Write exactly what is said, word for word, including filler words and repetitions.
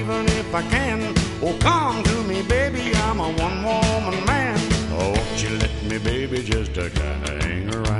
even if I can. Oh, come to me, baby, I'm a one-woman man. Oh, won't you let me, baby, just a kinda hang around?